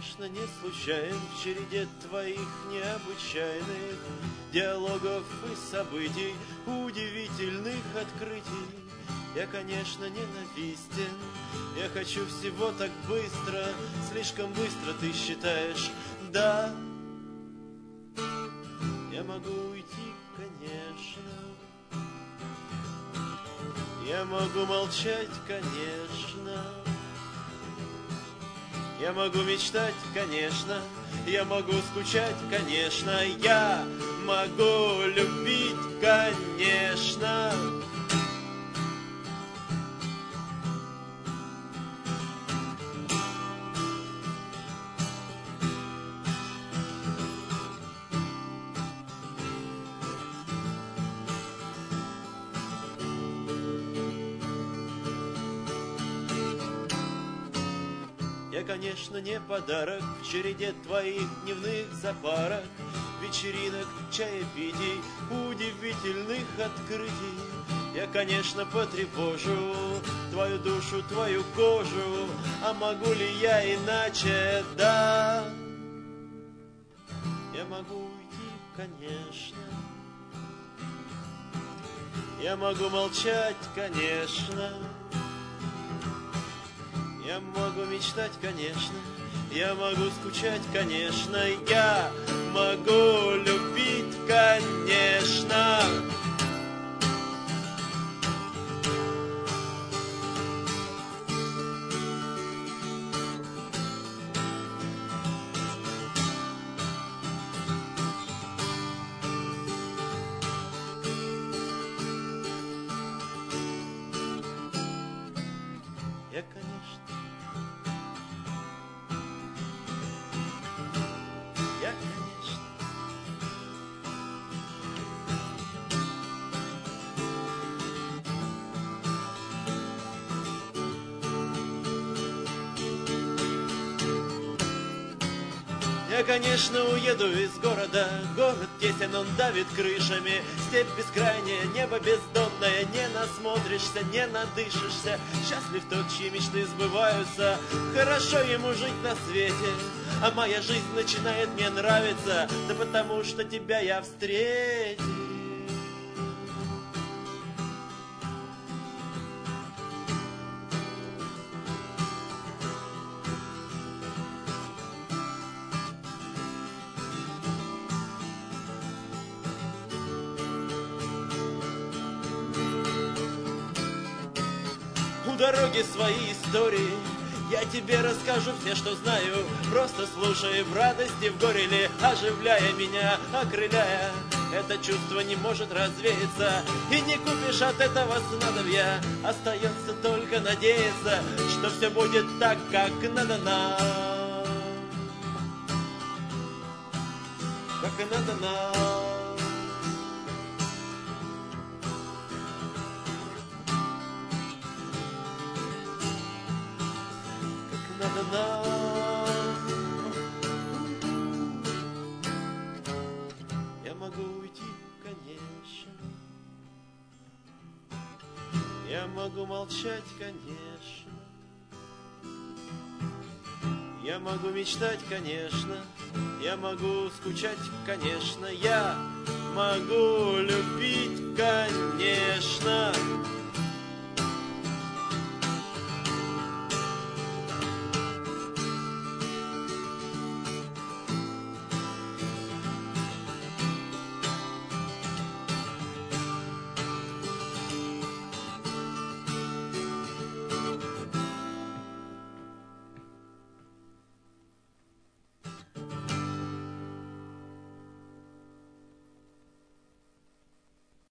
конечно, не случайен в череде твоих необычайных диалогов и событий, удивительных открытий. Я, конечно, ненавистен, я хочу всего так быстро, слишком быстро ты считаешь, да. Я могу уйти, конечно, я могу молчать, конечно, я могу мечтать, конечно, я могу скучать, конечно, я могу любить, конечно. Я, конечно, не подарок в череде твоих дневных запарок, вечеринок, чаепитий, удивительных открытий. Я, конечно, потревожу твою душу, твою кожу, а могу ли я иначе, да? Я могу уйти, конечно, я могу молчать, конечно, я могу мечтать, конечно, я могу скучать, конечно, я могу любить, конечно. Я, конечно, я, конечно. Я, конечно, уеду из города. Город тесен, он давит крышами. Степь бескрайняя, небо бездонное. Не насмотришься, не надышишься. Счастлив тот, чьи мечты сбываются. Хорошо ему жить на свете. А моя жизнь начинает мне нравиться. Да потому что тебя я встретил. У дороги свои истории, я тебе расскажу все, что знаю. Просто слушай в радости, в горе ли, оживляя меня, окрыляя. Это чувство не может развеяться, и не купишь от этого снадобья. Остается только надеяться, что все будет так, как надо нам. Как и надо нам. Надо нам. Я могу уйти, конечно, я могу молчать, конечно, я могу мечтать, конечно, я могу скучать, конечно, я могу любить, конечно.